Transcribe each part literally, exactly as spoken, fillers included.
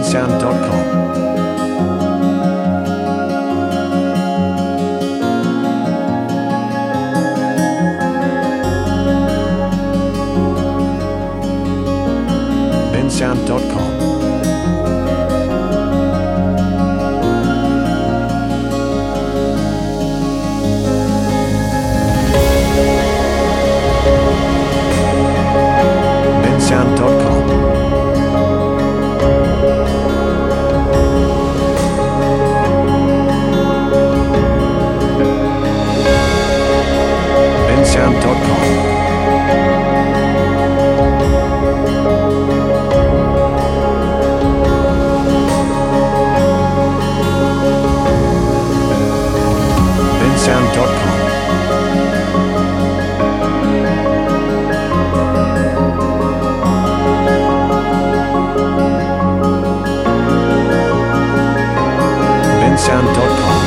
bensound dot com. bensound dot com. bensound dot com. bensound dot com. bensound dot com. bensound dot com.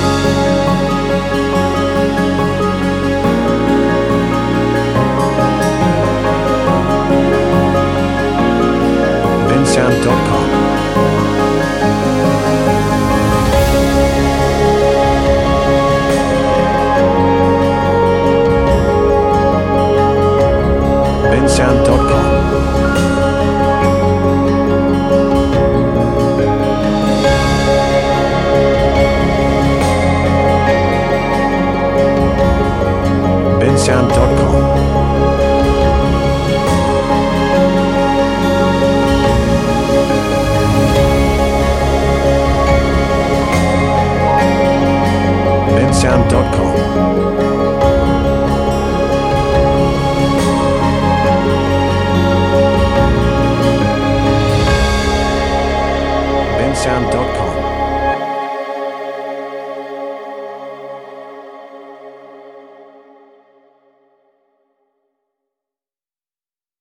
bensound dot com. bensound dot com. bensound dot com. bensound dot com. bensound dot com.